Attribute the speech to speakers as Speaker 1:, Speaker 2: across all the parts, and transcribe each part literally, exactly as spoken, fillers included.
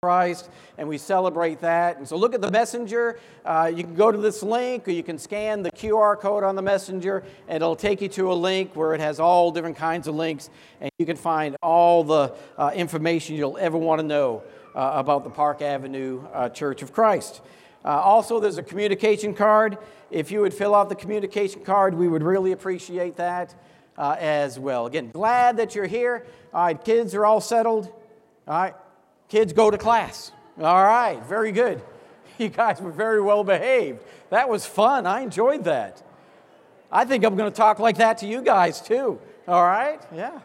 Speaker 1: Christ, and we celebrate that. And so look at the messenger. Uh, you can go to this link, or you can scan the Q R code on the messenger, and it'll take you to a link where it has all different kinds of links, and you can find all the uh, information you'll ever want to know uh, about the Park Avenue uh, Church of Christ. Uh, also, there's a communication card. If you would fill out the communication card, we would really appreciate that uh, as well. Again, glad that you're here. All right, kids are all settled. All right, kids go to class. All right, very good. You guys were very well behaved. That was fun. I enjoyed that. I think I'm going to talk like that to you guys too. All right, yeah.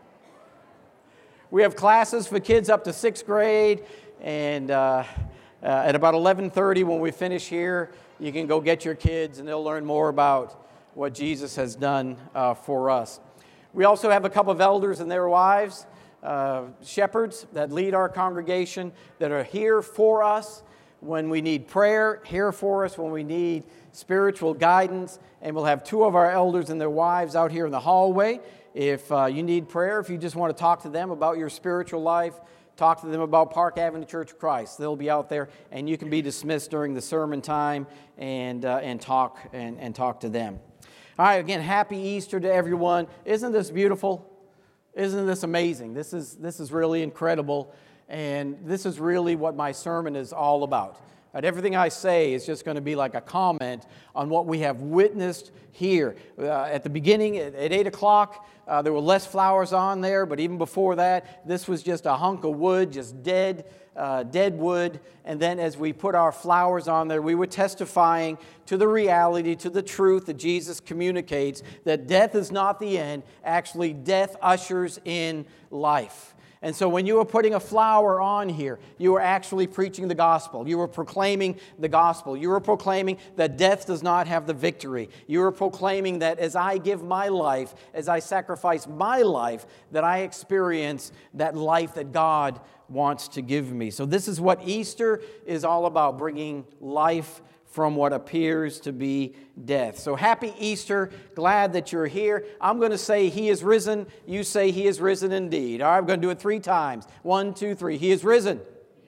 Speaker 1: We have classes for kids up to sixth grade, and uh, uh, at about eleven thirty when we finish here, you can go get your kids, and they'll learn more about what Jesus has done uh, for us. We also have a couple of elders and their wives, uh, shepherds that lead our congregation, that are here for us when we need prayer, here for us when we need spiritual guidance, and we'll have two of our elders and their wives out here in the hallway. If uh, you need prayer, if you just want to talk to them about your spiritual life, talk to them about Park Avenue Church of Christ. They'll be out there, and you can be dismissed during the sermon time and uh, and talk and, and talk to them. All right, again, happy Easter to everyone. Isn't this beautiful? Isn't this amazing? This is this is really incredible, and this is really what my sermon is all about. Right, everything I say is just going to be like a comment on what we have witnessed here. Uh, at the beginning, at, at eight o'clock, uh, there were less flowers on there, but even before that, this was just a hunk of wood, just dead, uh, dead wood. And then as we put our flowers on there, we were testifying to the reality, to the truth that Jesus communicates, that death is not the end. Actually, death ushers in life. And so when you were putting a flower on here, you were actually preaching the gospel. You were proclaiming the gospel. You were proclaiming that death does not have the victory. You were proclaiming that as I give my life, as I sacrifice my life, that I experience that life that God wants to give me. So this is what Easter is all about, bringing life from what appears to be death. So happy Easter. Glad that you're here. I'm going to say He is risen. You say He is risen indeed. All right, I'm going to do it three times. One, two, three. He is risen.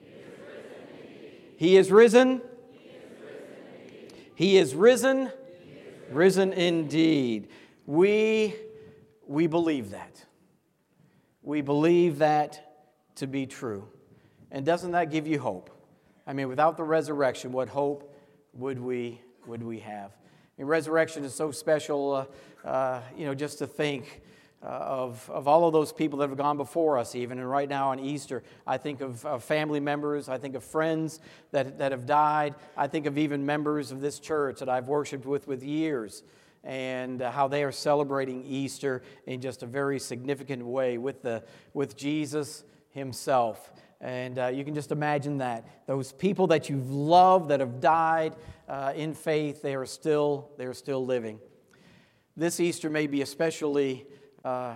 Speaker 1: He is risen. He is risen. Risen indeed. We, we believe that. We believe that to be true. And doesn't that give you hope? I mean, without the resurrection, what hope would we would we have? I mean, resurrection is so special, uh, uh, you know, just to think uh, of, of all of those people that have gone before us even. And right now on Easter, I think of, of family members, I think of friends that, that have died. I think of even members of this church that I've worshiped with with years, and uh, how they are celebrating Easter in just a very significant way with the with Jesus Himself. And uh, you can just imagine that. Those people that you've loved, that have died uh, in faith, they are still they are still living. This Easter may be especially uh,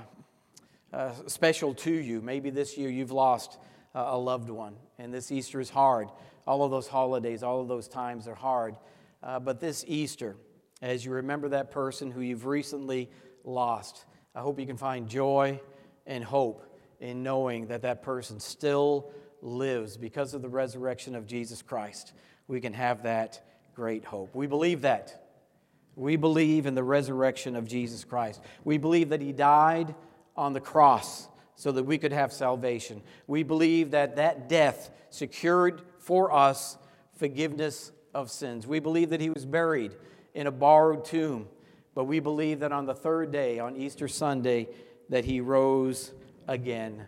Speaker 1: uh, special to you. Maybe this year you've lost uh, a loved one, and this Easter is hard. All of those holidays, all of those times are hard. Uh, but this Easter, as you remember that person who you've recently lost, I hope you can find joy and hope in knowing that that person still lives because of the resurrection of Jesus Christ. We can have that great hope. We believe that. We believe in the resurrection of Jesus Christ. We believe that He died on the cross so that we could have salvation. We believe that that death secured for us forgiveness of sins. We believe that He was buried in a borrowed tomb, but we believe that on the third day, on Easter Sunday, that He rose again.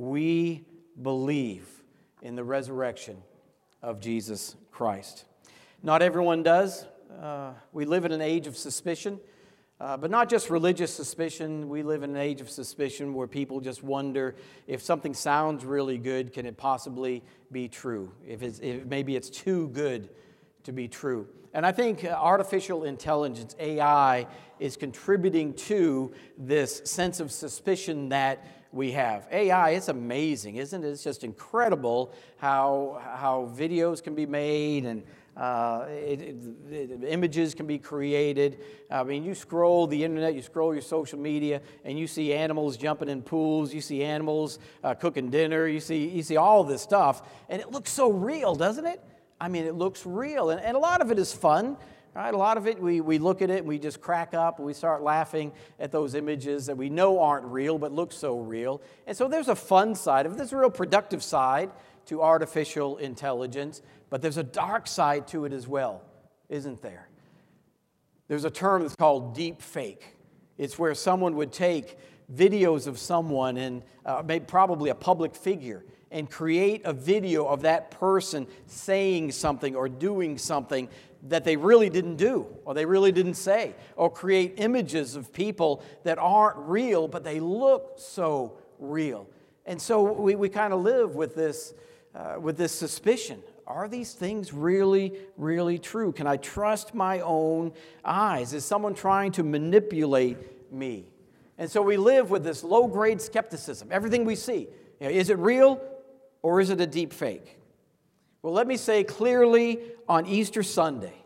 Speaker 1: We believe in the resurrection of Jesus Christ. Not everyone does. Uh, we live in an age of suspicion, uh, but not just religious suspicion. We live in an age of suspicion where people just wonder if something sounds really good, can it possibly be true? If, it's, if maybe it's too good to be true. And I think artificial intelligence, A I, is contributing to this sense of suspicion that we have. A I, it's amazing, isn't it? It's just incredible how how videos can be made and Uh, it, it, it, images can be created. I mean, you scroll the internet, you scroll your social media, and you see animals jumping in pools. You see animals uh, cooking dinner. You see, you see all this stuff, and it looks so real, doesn't it? I mean, it looks real, and, and a lot of it is fun. Right? A lot of it, we, we look at it and we just crack up and we start laughing at those images that we know aren't real but look so real. And so there's a fun side of it. There's a real productive side to artificial intelligence, but there's a dark side to it as well, isn't there? There's a term that's called deep fake. It's where someone would take videos of someone, and uh, maybe probably a public figure, and create a video of that person saying something or doing something that they really didn't do, or they really didn't say, or create images of people that aren't real, but they look so real. And so we, we kind of live with this, uh, with this suspicion. Are these things really, really true? Can I trust my own eyes? Is someone trying to manipulate me? And so we live with this low-grade skepticism. Everything we see, you know, is it real or is it a deep fake? Well, let me say clearly on Easter Sunday,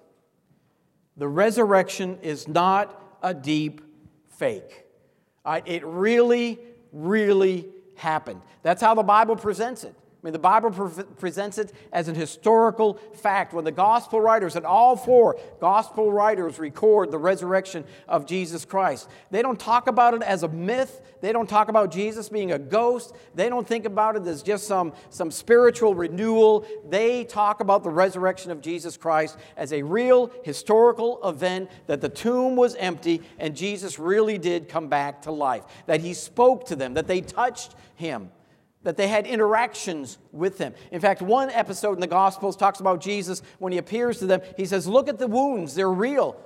Speaker 1: the resurrection is not a deep fake. Uh, it really, really happened. That's how the Bible presents it. I mean, the Bible pre- presents it as an historical fact. When the gospel writers, and all four gospel writers record the resurrection of Jesus Christ, they don't talk about it as a myth. They don't talk about Jesus being a ghost. They don't think about it as just some, some spiritual renewal. They talk about the resurrection of Jesus Christ as a real historical event, that the tomb was empty and Jesus really did come back to life, that he spoke to them, that they touched him, that they had interactions with him. In fact, one episode in the Gospels talks about Jesus when he appears to them. He says, look at the wounds, they're real.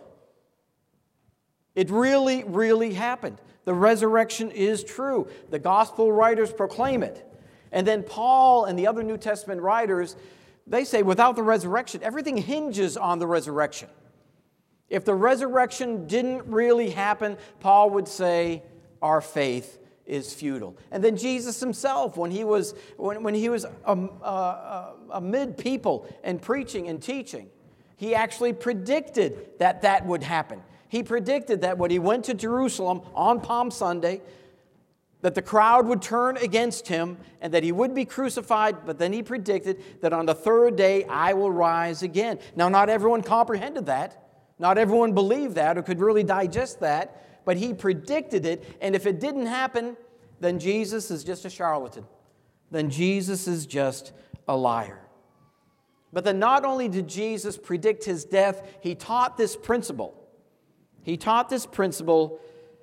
Speaker 1: It really, really happened. The resurrection is true. The Gospel writers proclaim it. And then Paul and the other New Testament writers, they say without the resurrection, everything hinges on the resurrection. If the resurrection didn't really happen, Paul would say our faith is futile. And then Jesus himself, when he was when, when he was um, uh, uh, amid people and preaching and teaching, he actually predicted that that would happen. He predicted that when he went to Jerusalem on Palm Sunday, that the crowd would turn against him and that he would be crucified, but then he predicted that on the third day I will rise again. Now, not everyone comprehended that. Not everyone believed that or could really digest that. But he predicted it, and if it didn't happen, then Jesus is just a charlatan. Then Jesus is just a liar. But then not only did Jesus predict his death, he taught this principle. He taught this principle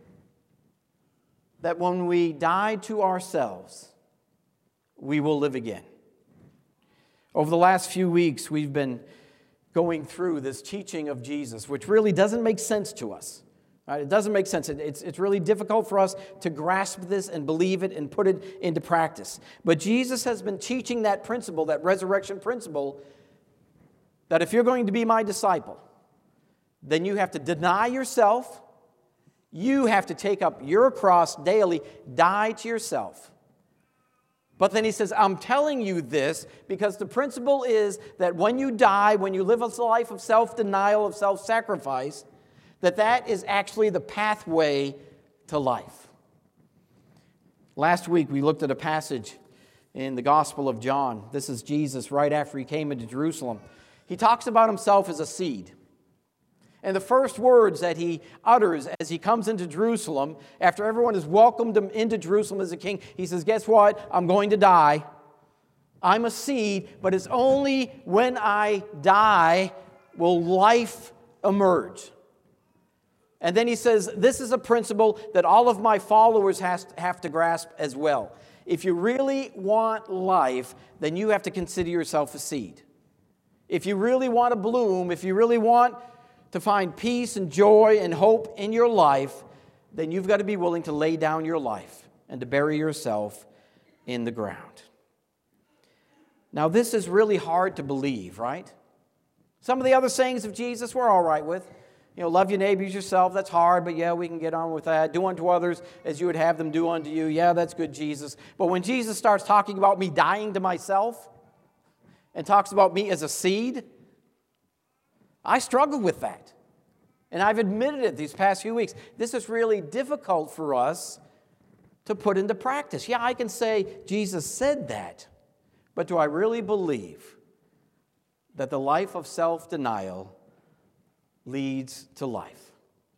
Speaker 1: that when we die to ourselves, we will live again. Over the last few weeks, we've been going through this teaching of Jesus, which really doesn't make sense to us. It doesn't make sense. It's, it's really difficult for us to grasp this and believe it and put it into practice. But Jesus has been teaching that principle, that resurrection principle, that if you're going to be my disciple, then you have to deny yourself. You have to take up your cross daily, die to yourself. But then he says, I'm telling you this because the principle is that when you die, when you live a life of self-denial, of self-sacrifice, that that is actually the pathway to life. Last week we looked at a passage in the Gospel of John. This is Jesus right after he came into Jerusalem. He talks about himself as a seed. And the first words that he utters as he comes into Jerusalem, after everyone has welcomed him into Jerusalem as a king, he says, guess what? I'm going to die. I'm a seed, but it's only when I die will life emerge. And then he says, this is a principle that all of my followers has, have to grasp as well. If you really want life, then you have to consider yourself a seed. If you really want to bloom, if you really want to find peace and joy and hope in your life, then you've got to be willing to lay down your life and to bury yourself in the ground. Now, this is really hard to believe, right? Some of the other sayings of Jesus we're all right with. You know, love your neighbors yourself, that's hard, but yeah, we can get on with that. Do unto others as you would have them do unto you. Yeah, that's good, Jesus. But when Jesus starts talking about me dying to myself and talks about me as a seed, I struggle with that. And I've admitted it these past few weeks. This is really difficult for us to put into practice. Yeah, I can say Jesus said that, but do I really believe that the life of self-denial leads to life?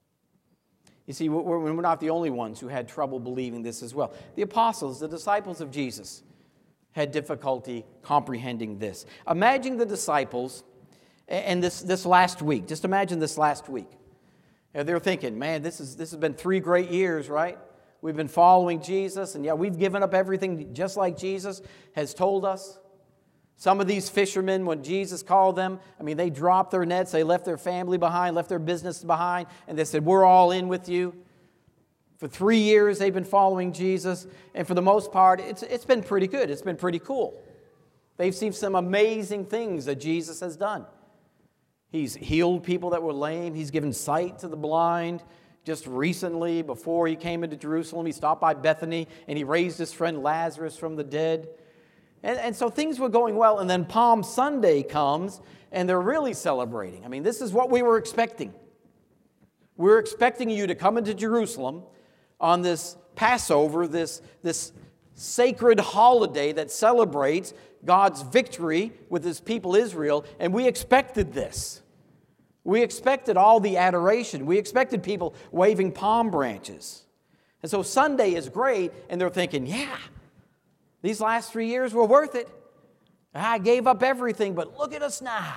Speaker 1: You see, we're not the only ones who had trouble believing this as well. The apostles, the disciples of Jesus, had difficulty comprehending this. Imagine the disciples, and this, this last week, just imagine this last week. They're thinking, man, this, is, this has been three great years, right? We've been following Jesus, and yeah, we've given up everything just like Jesus has told us. Some of these fishermen, when Jesus called them, I mean, they dropped their nets, they left their family behind, left their business behind, and they said, we're all in with you. For three years, they've been following Jesus, and for the most part, it's, it's been pretty good. It's been pretty cool. They've seen some amazing things that Jesus has done. He's healed people that were lame. He's given sight to the blind. Just recently, before he came into Jerusalem, he stopped by Bethany, and he raised his friend Lazarus from the dead. And, and so things were going well, and then Palm Sunday comes, and they're really celebrating. I mean, this is what we were expecting. We were expecting you to come into Jerusalem on this Passover, this, this sacred holiday that celebrates God's victory with his people Israel, and we expected this. We expected all the adoration. We expected people waving palm branches. And so Sunday is great, and they're thinking, yeah, these last three years were worth it. I gave up everything, but look at us now.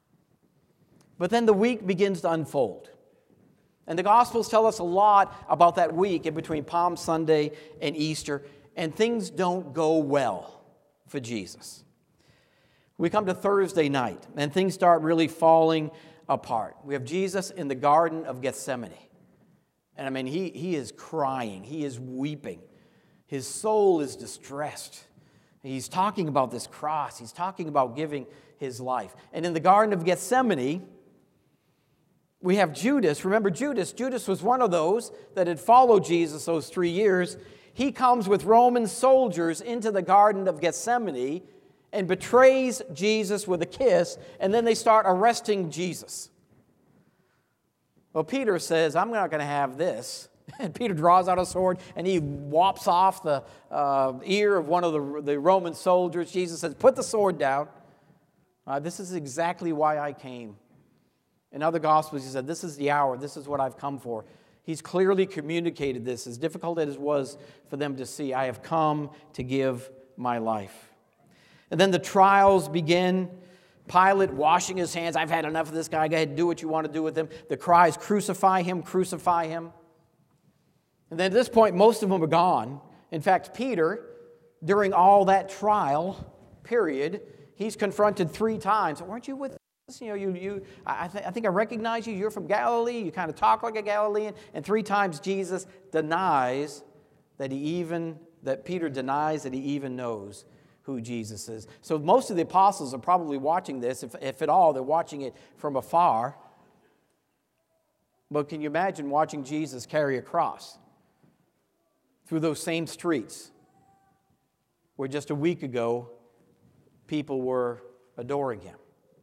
Speaker 1: But then the week begins to unfold. And the Gospels tell us a lot about that week in between Palm Sunday and Easter, and things don't go well for Jesus. We come to Thursday night, and things start really falling apart. We have Jesus in the Garden of Gethsemane. And I mean, he, he is crying. He is weeping. His soul is distressed. He's talking about this cross. He's talking about giving his life. And in the Garden of Gethsemane, we have Judas. Remember Judas? Judas was one of those that had followed Jesus those three years. He comes with Roman soldiers into the Garden of Gethsemane and betrays Jesus with a kiss, and then they start arresting Jesus. Well, Peter says, I'm not going to have this. And Peter draws out a sword, and he whops off the uh, ear of one of the, the Roman soldiers. Jesus says, put the sword down. Uh, this is exactly why I came. In other Gospels, he said, this is the hour. This is what I've come for. He's clearly communicated this, as difficult as it was for them to see. I have come to give my life. And then the trials begin. Pilate washing his hands. I've had enough of this guy. Go ahead and do what you want to do with him. The cries, crucify him, crucify him. And then at this point, most of them are gone. In fact, Peter, during all that trial period, he's confronted three times. Weren't you with us? You know, you, you, I, th- I think I recognize you. You're from Galilee. You kind of talk like a Galilean. And three times Jesus denies that he even, that Peter denies that he even knows who Jesus is. So most of the apostles are probably watching this. If, if at all, they're watching it from afar. But can you imagine watching Jesus carry a cross through those same streets where just a week ago people were adoring him?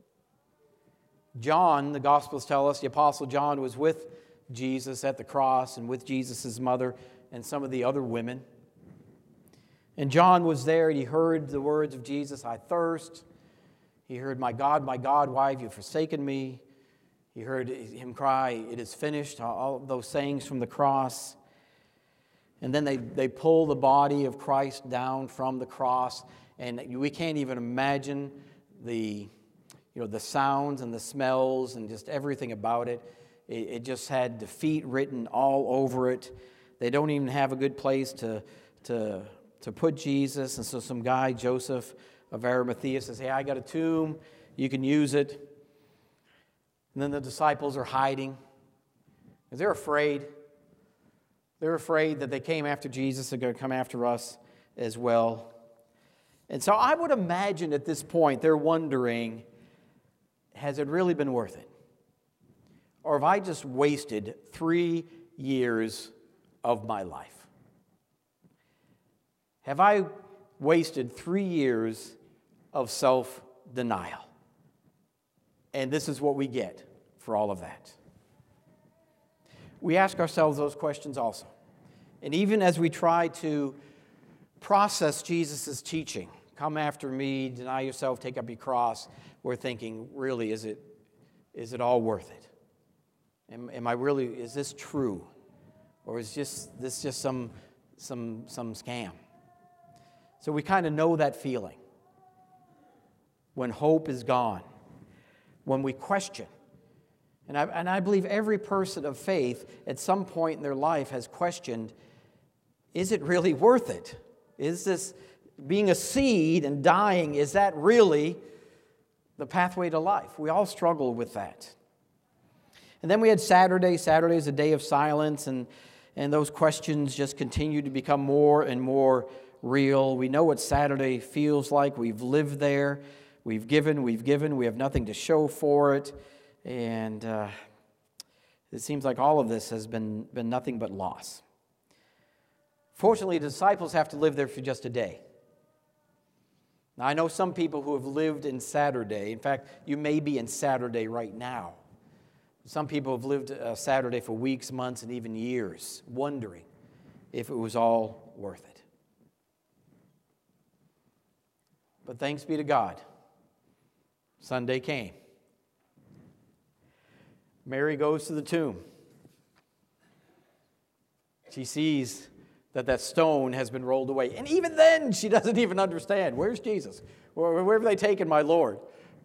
Speaker 1: John, the Gospels tell us, the Apostle John was with Jesus at the cross and with Jesus' mother and some of the other women. And John was there, and he heard the words of Jesus, I thirst. He heard, my God, my God, why have you forsaken me? He heard him cry, it is finished, all those sayings from the cross. And then they, they pull the body of Christ down from the cross, and we can't even imagine the, you know, the sounds and the smells and just everything about it. It, it just had defeat written all over it. They don't even have a good place to, to, to put Jesus. And so some guy, Joseph of Arimathea, says, hey, I got a tomb. You can use it. And then the disciples are hiding because they're afraid. They're afraid that they came after Jesus, they're going to come after us as well. And so I would imagine at this point they're wondering, has it really been worth it? Or have I just wasted three years of my life? Have I wasted three years of self-denial? And this is what we get for all of that. We ask ourselves those questions also. And even as we try to process Jesus' teaching, come after me, deny yourself, take up your cross, we're thinking, really, is it, is it all worth it? Am, am I really, is this true? Or is just, this just some, some, some scam? So we kind of know that feeling. When hope is gone, when we question. And I, and I believe every person of faith at some point in their life has questioned, is it really worth it? Is this being a seed and dying, is that really the pathway to life? We all struggle with that. And then we had Saturday. Saturday is a day of silence, and, and those questions just continue to become more and more real. We know what Saturday feels like. We've lived there. We've given, we've given. We have nothing to show for it. And uh, it seems like all of this has been, been nothing but loss. Fortunately, the disciples have to live there for just a day. Now, I know some people who have lived in Saturday. In fact, you may be in Saturday right now. Some people have lived uh, Saturday for weeks, months, and even years, wondering if it was all worth it. But thanks be to God, Sunday came. Mary goes to the tomb. She sees that that stone has been rolled away. And even then, she doesn't even understand. Where's Jesus? Where, where have they taken my Lord?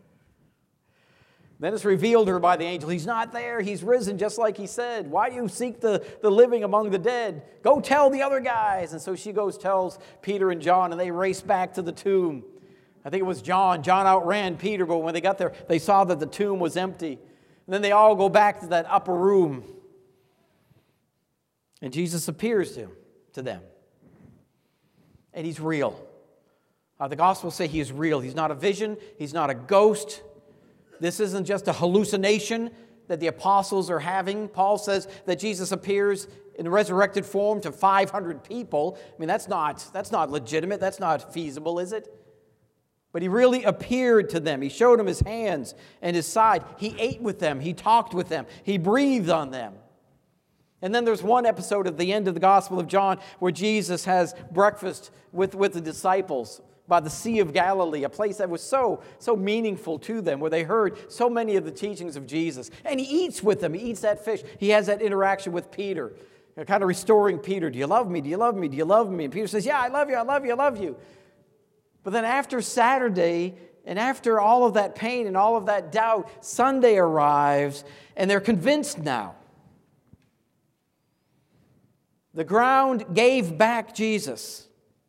Speaker 1: Then it's revealed to her by the angel, he's not there. He's risen just like he said. Why do you seek the, the living among the dead? Go tell the other guys. And so she goes, tells Peter and John, and they race back to the tomb. I think it was John. John outran Peter, but when they got there, they saw that the tomb was empty. And then they all go back to that upper room. And Jesus appears to, to them. And he's real. Uh, the Gospels say he is real. He's not a vision. He's not a ghost. This isn't just a hallucination that the apostles are having. Paul says that Jesus appears in resurrected form to five hundred people. I mean, that's not, that's not legitimate. That's not feasible, is it? But he really appeared to them. He showed them his hands and his side. He ate with them. He talked with them. He breathed on them. And then there's one episode at the end of the Gospel of John where Jesus has breakfast with, with the disciples by the Sea of Galilee, a place that was so, so meaningful to them, where they heard so many of the teachings of Jesus. And he eats with them. He eats that fish. He has that interaction with Peter, kind of restoring Peter. Do you love me? Do you love me? Do you love me? And Peter says, yeah, I love you. I love you. I love you. But then after Saturday, and after all of that pain and all of that doubt, Sunday arrives, and they're convinced now. The ground gave back Jesus.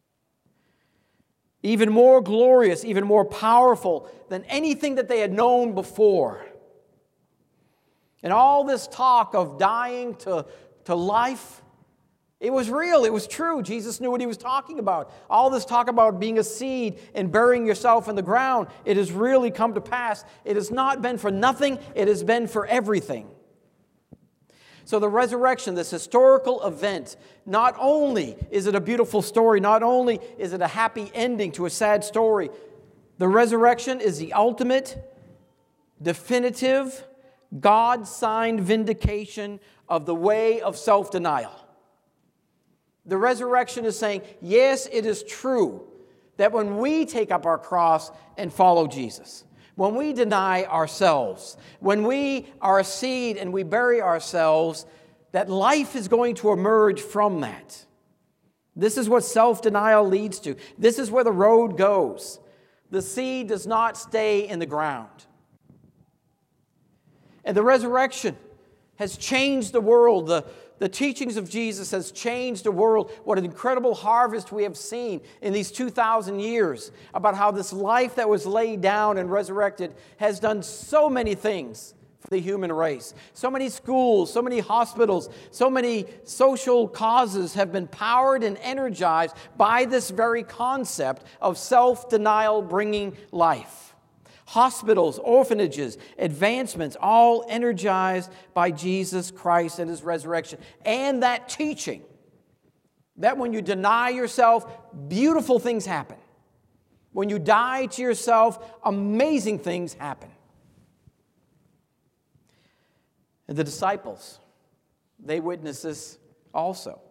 Speaker 1: Even more glorious, even more powerful than anything that they had known before. And all this talk of dying to, to life, it was real, it was true. Jesus knew what he was talking about. All this talk about being a seed and burying yourself in the ground, it has really come to pass. It has not been for nothing, it has been for everything. So the resurrection, this historical event, not only is it a beautiful story, not only is it a happy ending to a sad story, the resurrection is the ultimate, definitive, God-signed vindication of the way of self-denial. The resurrection is saying, yes, it is true that when we take up our cross and follow Jesus, when we deny ourselves, when we are a seed and we bury ourselves, that life is going to emerge from that. This is what self-denial leads to. This is where the road goes. The seed does not stay in the ground. And the resurrection has changed the world. The, the teachings of Jesus has changed the world. What an incredible harvest we have seen in these two thousand years about how this life that was laid down and resurrected has done so many things for the human race. So many schools, so many hospitals, so many social causes have been powered and energized by this very concept of self-denial bringing life. Hospitals, orphanages, advancements, all energized by Jesus Christ and his resurrection. And that teaching that when you deny yourself, beautiful things happen. When you die to yourself, amazing things happen. And the disciples, they witnessed this also.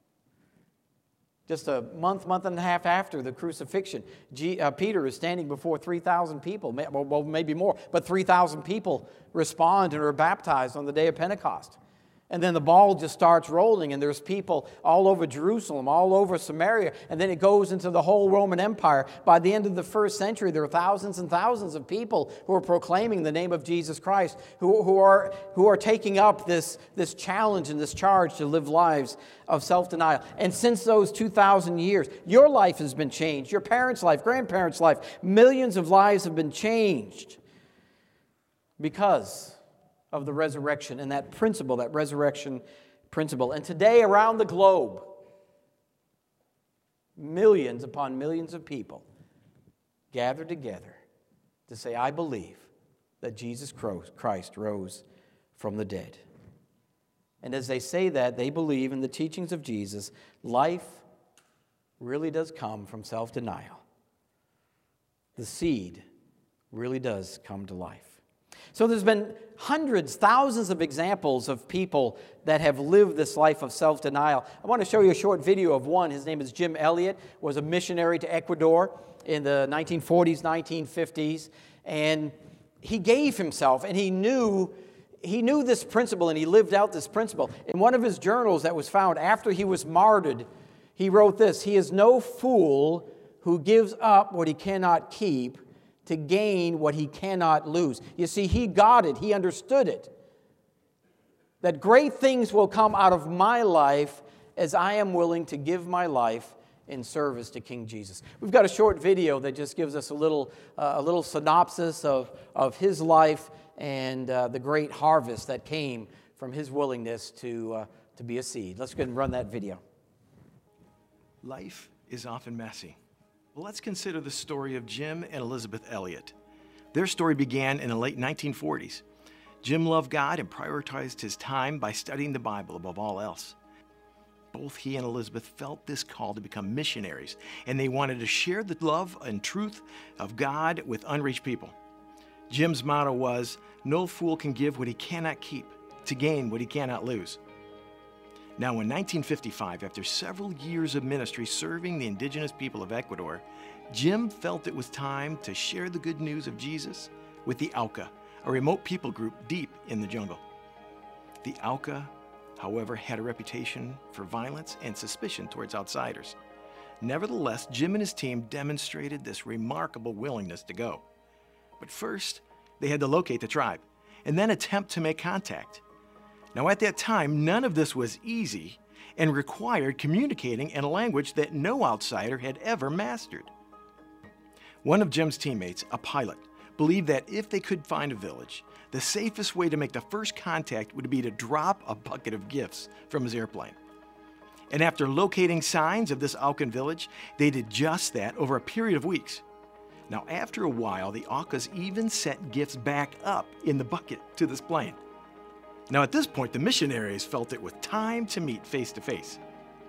Speaker 1: Just a month, month and a half after the crucifixion, G, uh, Peter is standing before three thousand people, well, maybe more, but three thousand people respond and are baptized on the day of Pentecost. And then the ball just starts rolling, and there's people all over Jerusalem, all over Samaria, and then it goes into the whole Roman Empire. By the end of the first century, there are thousands and thousands of people who are proclaiming the name of Jesus Christ, who, who, are, who are taking up this, this challenge and this charge to live lives of self-denial. And since those two thousand years, your life has been changed, your parents' life, grandparents' life, millions of lives have been changed because of the resurrection and that principle, that resurrection principle. And today, around the globe, millions upon millions of people gather together to say, I believe that Jesus Christ rose from the dead. And as they say that, they believe in the teachings of Jesus, life really does come from self-denial. The seed really does come to life. So there's been hundreds, thousands of examples of people that have lived this life of self-denial. I want to show you a short video of one. His name is Jim Elliot, was a missionary to Ecuador in the nineteen forties, nineteen fifties, and he gave himself, and he knew he knew this principle, and he lived out this principle. In one of his journals that was found after he was martyred, he wrote this: "He is no fool who gives up what he cannot keep to gain what he cannot lose." You see, he got it. He understood it. That great things will come out of my life as I am willing to give my life in service to King Jesus. We've got a short video that just gives us a little, uh, a little synopsis of, of his life and uh, the great harvest that came from his willingness to, uh, to be a seed. Let's go ahead and run that video.
Speaker 2: Life is often messy. Well, let's consider the story of Jim and Elizabeth Elliot. Their story began in the late nineteen forties. Jim loved God and prioritized his time by studying the Bible above all else. Both he and Elizabeth felt this call to become missionaries, and they wanted to share the love and truth of God with unreached people. Jim's motto was, "No fool can give what he cannot keep, to gain what he cannot lose." Now, in nineteen fifty-five, after several years of ministry serving the indigenous people of Ecuador, Jim felt it was time to share the good news of Jesus with the Auca, a remote people group deep in the jungle. The Auca, however, had a reputation for violence and suspicion towards outsiders. Nevertheless, Jim and his team demonstrated this remarkable willingness to go. But first, they had to locate the tribe and then attempt to make contact. Now, at that time, none of this was easy and required communicating in a language that no outsider had ever mastered. One of Jim's teammates, a pilot, believed that if they could find a village, the safest way to make the first contact would be to drop a bucket of gifts from his airplane. And after locating signs of this Aucan village, they did just that over a period of weeks. Now, after a while, the Aucas even sent gifts back up in the bucket to this plane. Now, at this point, the missionaries felt it was time to meet face to face.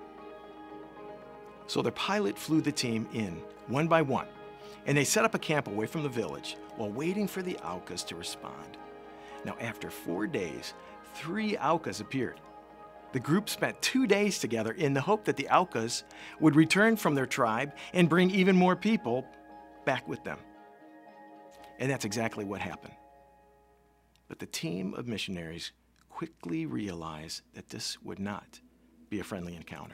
Speaker 2: So their pilot flew the team in, one by one, and they set up a camp away from the village while waiting for the Aucas to respond. Now, after four days, three Aucas appeared. The group spent two days together in the hope that the Aucas would return from their tribe and bring even more people back with them. And that's exactly what happened. But the team of missionaries quickly realized that this would not be a friendly encounter.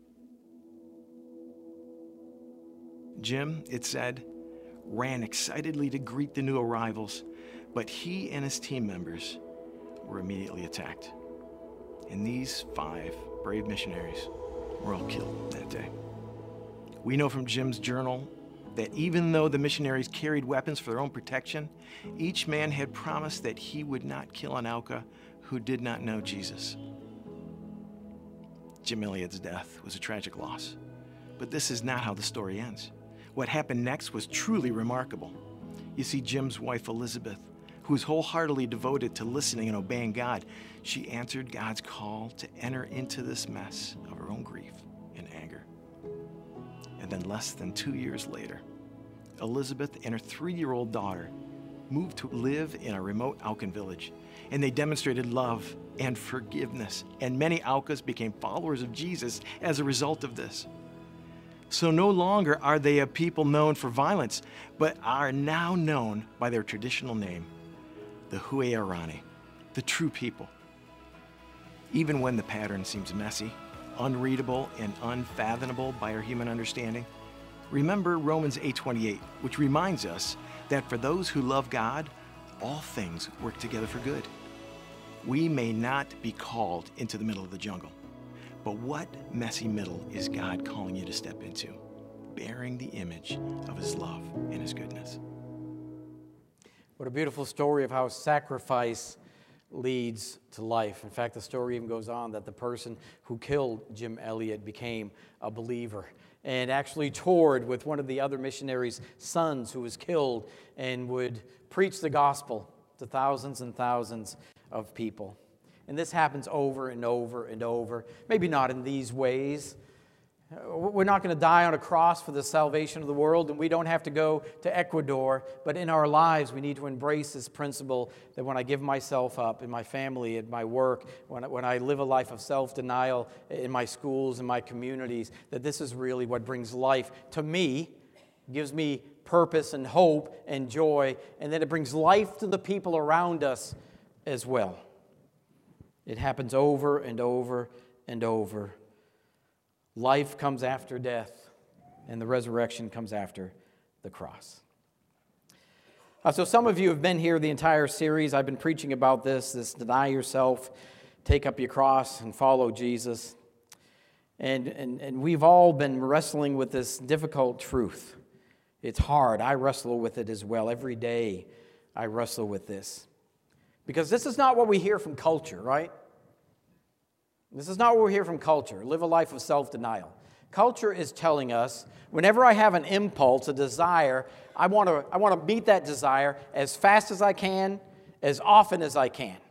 Speaker 2: Jim, it said, ran excitedly to greet the new arrivals, but he and his team members were immediately attacked. And these five brave missionaries were all killed that day. We know from Jim's journal that even though the missionaries carried weapons for their own protection, each man had promised that he would not kill an Auca who did not know Jesus. Jim Elliot's death was a tragic loss, but this is not how the story ends. What happened next was truly remarkable. You see, Jim's wife, Elizabeth, who was wholeheartedly devoted to listening and obeying God, she answered God's call to enter into this mess of her own grief and anger. And then less than two years later, Elizabeth and her three-year-old daughter moved to live in a remote Aucan village, and they demonstrated love and forgiveness, and many Aucas became followers of Jesus as a result of this. So no longer are they a people known for violence, but are now known by their traditional name, the Huayarani, the true people. Even when the pattern seems messy, unreadable, and unfathomable by our human understanding, remember Romans eight twenty-eight, which reminds us that for those who love God, all things work together for good. We may not be called into the middle of the jungle, but what messy middle is God calling you to step into, bearing the image of His love and His goodness?
Speaker 1: What a beautiful story of how sacrifice leads to life. In fact, the story even goes on that the person who killed Jim Elliot became a believer and actually toured with one of the other missionaries' sons who was killed and would preach the gospel to thousands and thousands of people. And this happens over and over and over. Maybe not in these ways. We're not going to die on a cross for the salvation of the world, and we don't have to go to Ecuador, but in our lives we need to embrace this principle that when I give myself up in my family, at my work, when I, when I live a life of self-denial in my schools and my communities, that this is really what brings life to me, gives me purpose and hope and joy, and then it brings life to the people around us as well. It happens over and over and over. Life comes after death, and the resurrection comes after the cross. Uh, so some of you have been here the entire series. I've been preaching about this, this deny yourself, take up your cross, and follow Jesus. And, and, and we've all been wrestling with this difficult truth. It's hard. I wrestle with it as well. Every day I wrestle with this. Because this is not what we hear from culture, right? This is not what we hear from culture. Live a life of self-denial. Culture is telling us, whenever I have an impulse, a desire, I want to I want to meet that desire as fast as I can, as often as I can.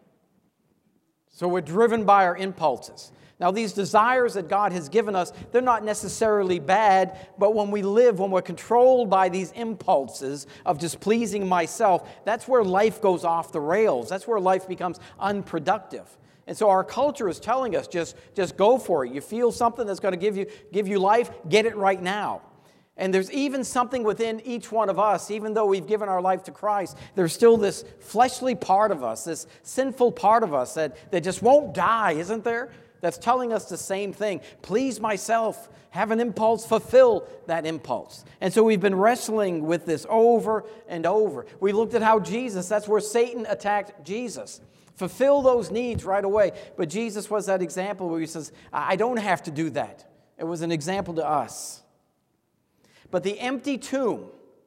Speaker 1: So we're driven by our impulses. Now, these desires that God has given us, they're not necessarily bad, but when we live, when we're controlled by these impulses of just pleasing myself, that's where life goes off the rails. That's where life becomes unproductive. And so our culture is telling us, just, just go for it. You feel something that's going to give you, give you life, get it right now. And there's even something within each one of us, even though we've given our life to Christ, there's still this fleshly part of us, this sinful part of us that, that just won't die, isn't there? That's telling us the same thing. Please myself, have an impulse, fulfill that impulse. And so we've been wrestling with this over and over. We looked at how Jesus, that's where Satan attacked Jesus. Fulfill those needs right away. But Jesus was that example where He says, I don't have to do that. It was an example to us. But the empty tomb,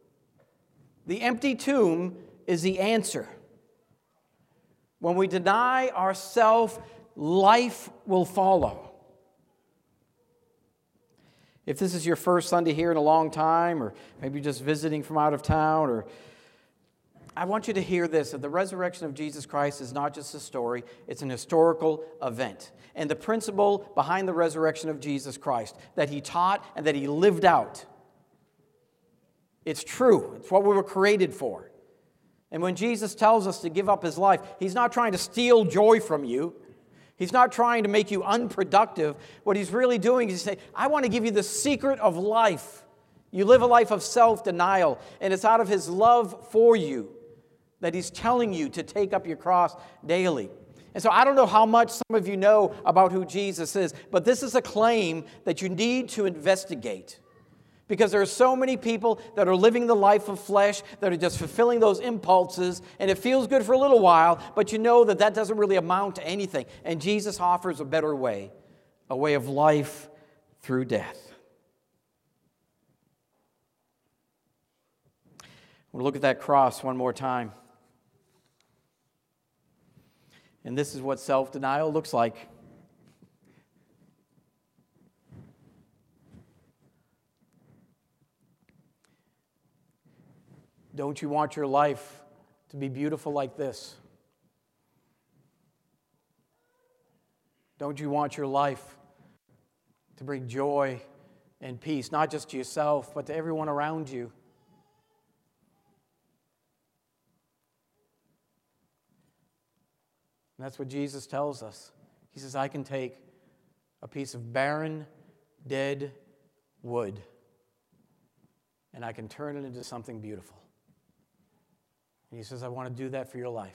Speaker 1: the empty tomb is the answer. When we deny ourselves, life will follow. If this is your first Sunday here in a long time, or maybe just visiting from out of town, or I want you to hear this, that the resurrection of Jesus Christ is not just a story, it's an historical event. And the principle behind the resurrection of Jesus Christ, that He taught and that He lived out, it's true. It's what we were created for. And when Jesus tells us to give up His life, He's not trying to steal joy from you. He's not trying to make you unproductive. What He's really doing is saying, I want to give you the secret of life. You live a life of self-denial, and it's out of His love for you that He's telling you to take up your cross daily. And so I don't know how much some of you know about who Jesus is, but this is a claim that you need to investigate. Because there are so many people that are living the life of flesh, that are just fulfilling those impulses, and it feels good for a little while, but you know that that doesn't really amount to anything. And Jesus offers a better way, a way of life through death. We'll look at that cross one more time. And this is what self-denial looks like. Don't you want your life to be beautiful like this? Don't you want your life to bring joy and peace, not just to yourself, but to everyone around you? And that's what Jesus tells us. He says, I can take a piece of barren, dead wood, and I can turn it into something beautiful. And he says, I want to do that for your life.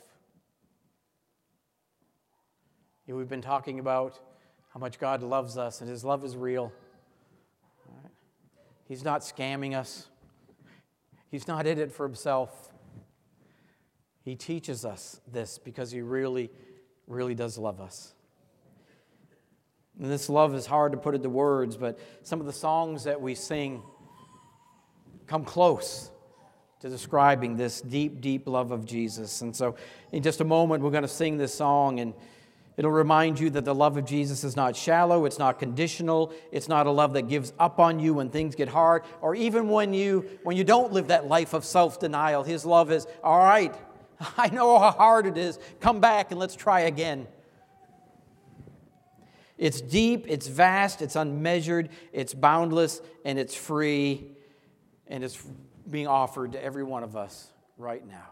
Speaker 1: You know, we've been talking about how much God loves us, and his love is real. All right? He's not scamming us. He's not in it for himself. He teaches us this because he really, really does love us. And this love is hard to put into words, but some of the songs that we sing come close to describing this deep, deep love of Jesus. And so in just a moment, we're going to sing this song, and it'll remind you that the love of Jesus is not shallow, it's not conditional, it's not a love that gives up on you when things get hard, or even when you when you don't live that life of self-denial. His love is, all right, I know how hard it is. Come back and let's try again. It's deep, it's vast, it's unmeasured, it's boundless, and it's free, and it's being offered to every one of us right now.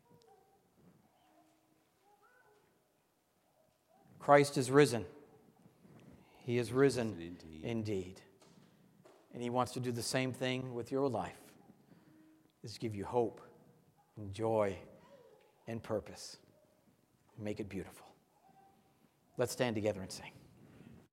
Speaker 1: Christ is risen. He is risen indeed. indeed. And he wants to do the same thing with your life, is give you hope and joy and purpose. Make it beautiful. Let's stand together and sing.